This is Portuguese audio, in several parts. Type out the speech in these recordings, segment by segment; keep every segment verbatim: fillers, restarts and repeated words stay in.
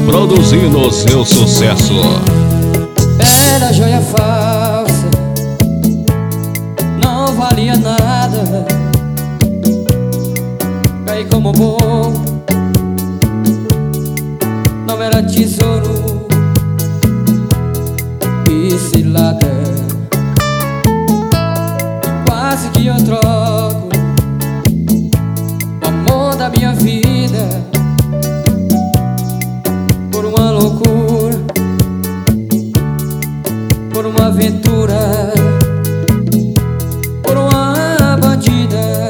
produzindo o seu sucesso. Era joia falsa, não valia nada. Caí como bom, não era tesouro e cilada. Quase que eu troco o amor da minha vida por uma loucura, por uma aventura, por uma bandida.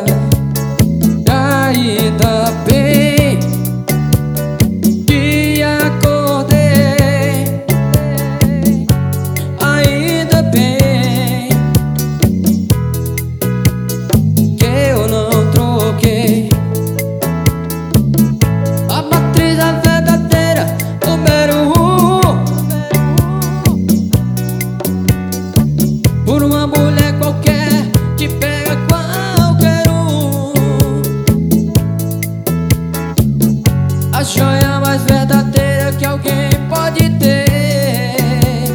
Ainda bem que acordei, ainda bem que eu não troquei a matriz, a verdadeira, número um, por uma mulher qualquer que pega qualquer um. A joia mais verdadeira que alguém pode ter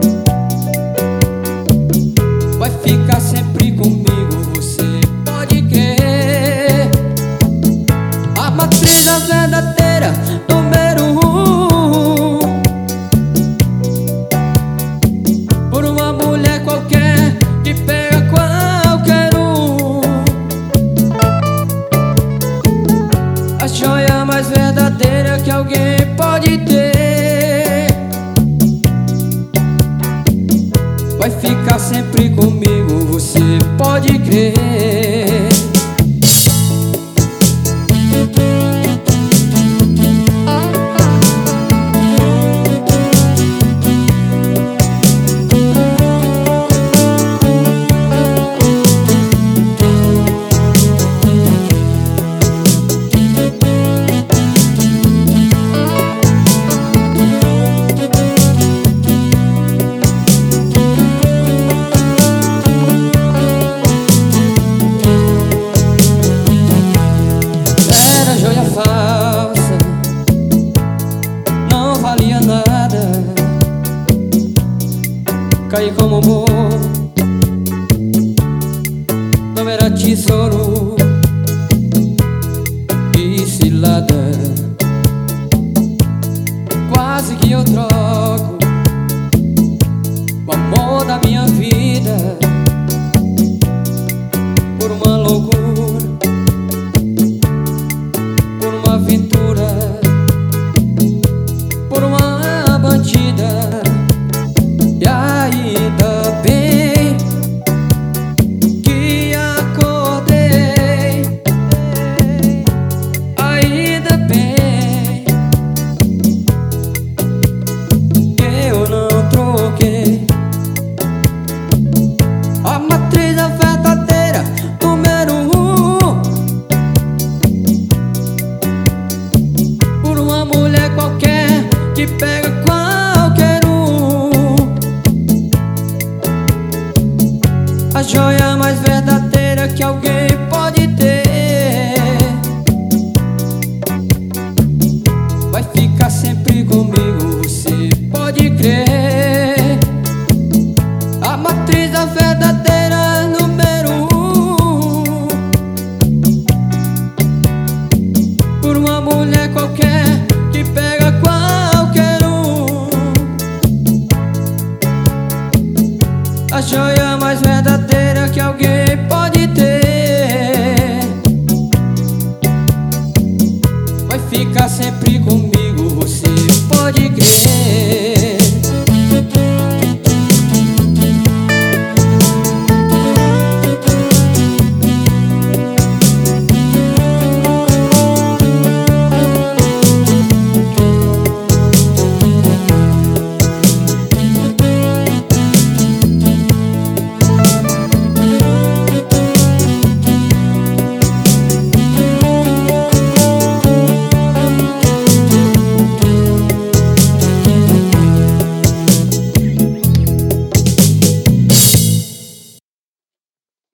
vai ficar sempre comigo, você pode crer. A matriz, a verdadeira, número um, por uma mulher qualquer que pega qualquer um. A joia mais verdadeira que alguém pode ter vai ficar sempre comigo, você pode crer. Falsa, não valia nada. Caí como bom, não era tesouro e cilada. Quase que eu troco o amor da minha vida por uma loucura, por uma aventura, por uma bandida. E ainda bem que acordei, ainda bem que eu não troquei a matriz, a verdadeira, número um, por uma mulher qualquer que pega qualquer um. A joia mais verdadeira que alguém pode ter vai ficar sempre comigo, você pode crer. A matriz, a verdadeira, número um, por uma mulher qualquer que pega qualquer um. A joia mais verdadeira